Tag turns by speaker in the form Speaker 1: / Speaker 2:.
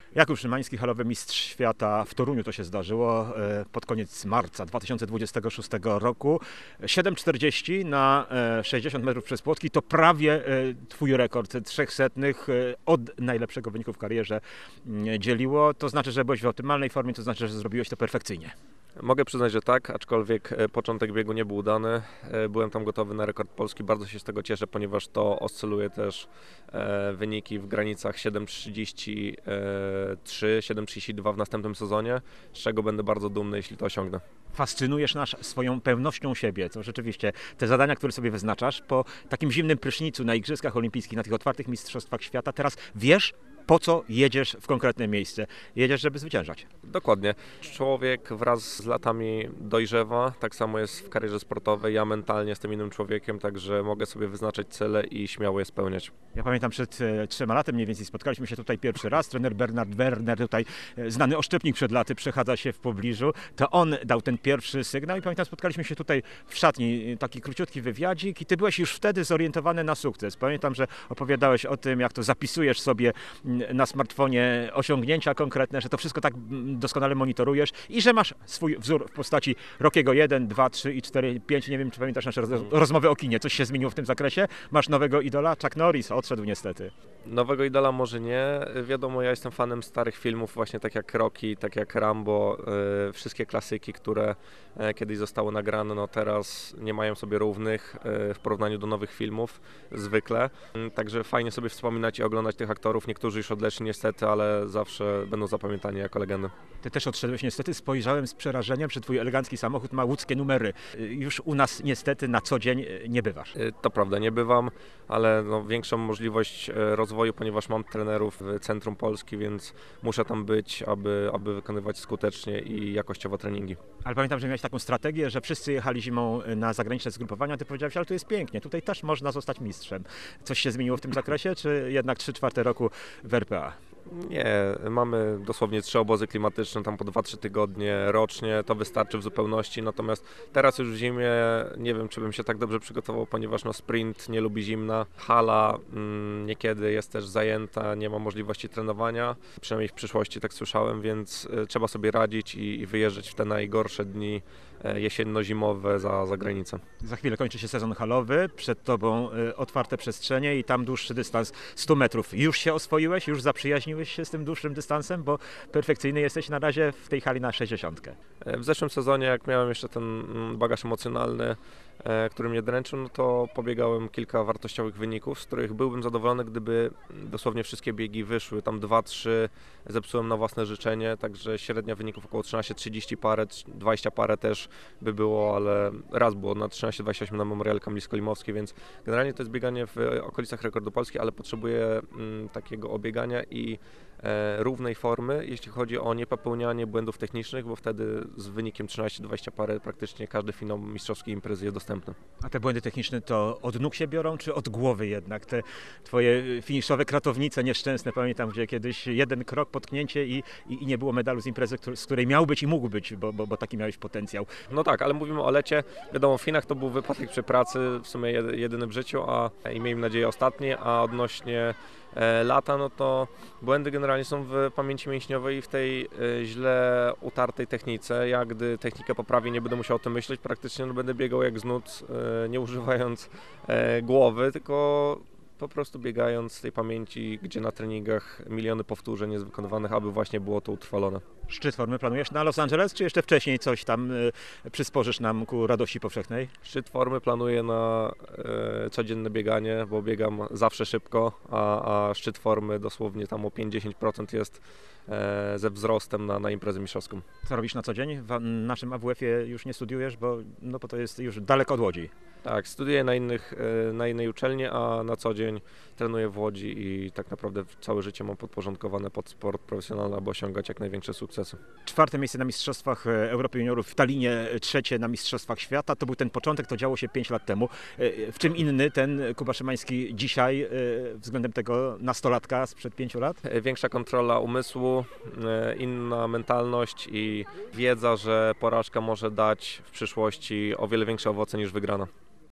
Speaker 1: Jakub Szymański, halowy mistrz świata w Toruniu, to się zdarzyło pod koniec marca 2026 roku. 7,40 na 60 metrów przez płotki to prawie twój rekord 300 od najlepszego wyniku w karierze dzieliło. To znaczy, że byłeś w optymalnej formie, to znaczy, że zrobiłeś to perfekcyjnie.
Speaker 2: Mogę przyznać, że tak, aczkolwiek początek biegu nie był udany. Byłem tam gotowy na rekord polski, bardzo się z tego cieszę, ponieważ to oscyluje też wyniki w granicach 7,33, 7,32 w następnym sezonie, z czego będę bardzo dumny, jeśli to osiągnę.
Speaker 1: Fascynujesz nas swoją pewnością siebie, to rzeczywiście te zadania, które sobie wyznaczasz po takim zimnym prysznicu na Igrzyskach Olimpijskich, na tych otwartych mistrzostwach świata, teraz wiesz, po co jedziesz w konkretne miejsce. Jedziesz, żeby zwyciężać.
Speaker 2: Dokładnie. Człowiek wraz z latami dojrzewa, tak samo jest w karierze sportowej. Ja mentalnie jestem innym człowiekiem, także mogę sobie wyznaczać cele i śmiało je spełniać.
Speaker 1: Ja pamiętam, przed 3 laty mniej więcej spotkaliśmy się tutaj pierwszy raz. Trener Bernard Werner, tutaj znany oszczepnik przed laty, przechadza się w pobliżu. To on dał ten pierwszy sygnał i pamiętam, spotkaliśmy się tutaj w szatni, taki króciutki wywiadzik i ty byłeś już wtedy zorientowany na sukces. Pamiętam, że opowiadałeś o tym, jak to zapisujesz sobie na smartfonie osiągnięcia konkretne, że to wszystko tak doskonale monitorujesz i że masz swój wzór w postaci Rockiego 1, 2, 3 i 4, 5. Nie wiem, czy pamiętasz nasze rozmowy o kinie. Coś się zmieniło w tym zakresie? Masz nowego idola? Chuck Norris odszedł niestety.
Speaker 2: Nowego idola może nie. Wiadomo, ja jestem fanem starych filmów, właśnie tak jak Rocky, tak jak Rambo, wszystkie klasyki, które kiedyś zostały nagrane, no teraz nie mają sobie równych w porównaniu do nowych filmów zwykle. Także fajnie sobie wspominać i oglądać tych aktorów. Niektórzy już odeszli niestety, ale zawsze będą zapamiętani jako legendy.
Speaker 1: Ty też odszedłeś niestety. Spojrzałem z przerażeniem, że twój elegancki samochód ma łódzkie numery. Już u nas niestety na co dzień nie bywasz.
Speaker 2: To prawda, nie bywam, ale no, większą możliwość rozwoju, ponieważ mam trenerów w centrum Polski, więc muszę tam być, aby wykonywać skutecznie i jakościowo treningi.
Speaker 1: Ale pamiętam, że miałeś taką strategię, że wszyscy jechali zimą na zagraniczne zgrupowania. Ty powiedziałeś, ale tu jest pięknie, tutaj też można zostać mistrzem. Coś się zmieniło w tym zakresie, czy jednak 3/4 roku w RPA?
Speaker 2: Nie, mamy dosłownie 3 obozy klimatyczne, tam po 2-3 tygodnie rocznie, to wystarczy w zupełności, natomiast teraz już w zimie nie wiem, czy bym się tak dobrze przygotował, ponieważ no sprint nie lubi zimna, hala niekiedy jest też zajęta, nie ma możliwości trenowania, przynajmniej w przyszłości tak słyszałem, więc trzeba sobie radzić i wyjeżdżać w te najgorsze dni jesienno-zimowe za granicę.
Speaker 1: Za chwilę kończy się sezon halowy, przed tobą otwarte przestrzenie i tam dłuższy dystans 100 metrów. Już się oswoiłeś, już zaprzyjaźniłeś się z tym dłuższym dystansem, bo perfekcyjny jesteś na razie w tej hali na 60.
Speaker 2: W zeszłym sezonie, jak miałem jeszcze ten bagaż emocjonalny, który mnie dręczył, no to pobiegałem kilka wartościowych wyników, z których byłbym zadowolony, gdyby dosłownie wszystkie biegi wyszły. Tam 2-3 zepsułem na własne życzenie, także średnia wyników około 13-30 parę, 20 parę też by było, ale raz było na 13-28 na Memorial Kamlisko-Limowskiej, więc generalnie to jest bieganie w okolicach rekordu Polski, ale potrzebuję takiego obiegania i równej formy, jeśli chodzi o niepopełnianie błędów technicznych, bo wtedy z wynikiem 13-20 parę praktycznie każdy finał mistrzowskiej imprezy jest dostępny.
Speaker 1: A te błędy techniczne to od nóg się biorą, czy od głowy jednak? Te twoje finiszowe kratownice nieszczęsne, pamiętam, gdzie kiedyś jeden krok, potknięcie i nie było medalu z imprezy, z której miał być i mógł być, bo taki miałeś potencjał.
Speaker 2: No tak, ale mówimy o lecie. Wiadomo, w Chinach to był wypadek przy pracy, w sumie jedyny w życiu, i miejmy nadzieję ostatni, a odnośnie lata, no to błędy generalnie są w pamięci mięśniowej i w tej źle utartej technice. Ja gdy technikę poprawię, nie będę musiał o tym myśleć, praktycznie będę biegał jak z nut, nie używając głowy, tylko po prostu biegając z tej pamięci, gdzie na treningach miliony powtórzeń jest wykonywanych, aby właśnie było to utrwalone.
Speaker 1: Szczyt formy planujesz na Los Angeles, czy jeszcze wcześniej coś tam przysporzysz nam ku radości powszechnej?
Speaker 2: Szczyt formy planuję na codzienne bieganie, bo biegam zawsze szybko, a szczyt formy dosłownie tam o 5-10% jest ze wzrostem na imprezę mistrzowską.
Speaker 1: Co robisz na co dzień? W naszym AWF-ie już nie studiujesz, bo to jest już daleko od Łodzi.
Speaker 2: Tak, studiuję na innej uczelni, a na co dzień trenuję w Łodzi i tak naprawdę całe życie mam podporządkowane pod sport profesjonalny, aby osiągać jak największe sukcesy.
Speaker 1: 4. miejsce na Mistrzostwach Europy Juniorów, w Tallinie 3. na Mistrzostwach Świata. To był ten początek, to działo się 5 lat temu. W czym inny ten Kuba Szymański dzisiaj względem tego nastolatka sprzed 5 lat?
Speaker 2: Większa kontrola umysłu, inna mentalność i wiedza, że porażka może dać w przyszłości o wiele większe owoce niż wygrana.